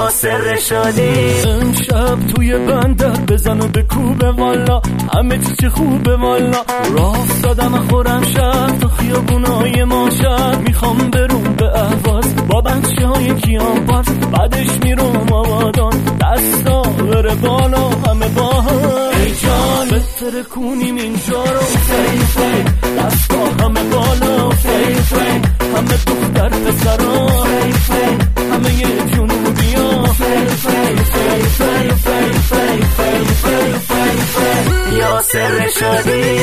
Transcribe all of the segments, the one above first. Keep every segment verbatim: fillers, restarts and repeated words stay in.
یاسر رشادی. امشب توی بندر بزن و بکوبه والا، همه چی چه خوبه والا. راه افتادم خورم شهر تا خیابونای ما شهر، میخوام برون به اهواز با بچه های کیان پارس، بعدش میرم آبادان دستا بره بالا همه با هم. ای جان بهتره کنیم اینجا رو فی فی، دستا همه بالا فی فی، همه دختر پسرا فی فی، همه یه جنوبی ها فی فی فی فی فی فی فی فی فی فی. یاسر رشادی.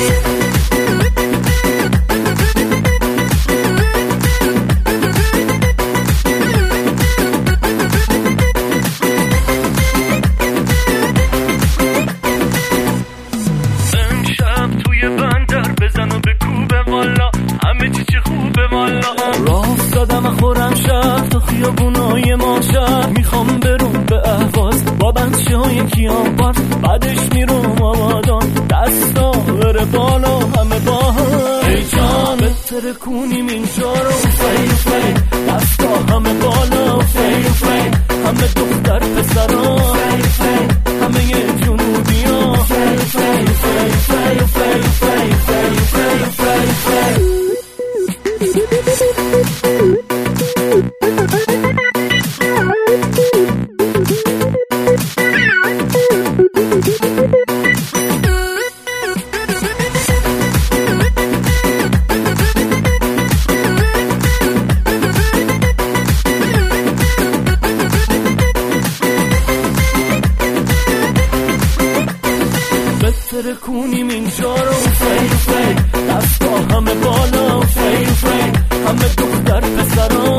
بزن و بکوبه والا، همه چی چه خوبه والا. راه افتادم خورم شهر تا خیابونای ما شهر، میخوام برون به اهواز با بچه های کیان پارس، بعدش میرم آبادان دستا بره بالا همه با هم. ای جان بهتره کنیم اینجا رو فی فی، دستا همه بالا فی فی، همه دختر پسرا فی فی، همه یه جنوبی ها فی فی فی فی فی فی فی فی فی فی. بهتره کنیم اینجا رو فی فی، دستا همه بالا فی فی، همه دختر پسرا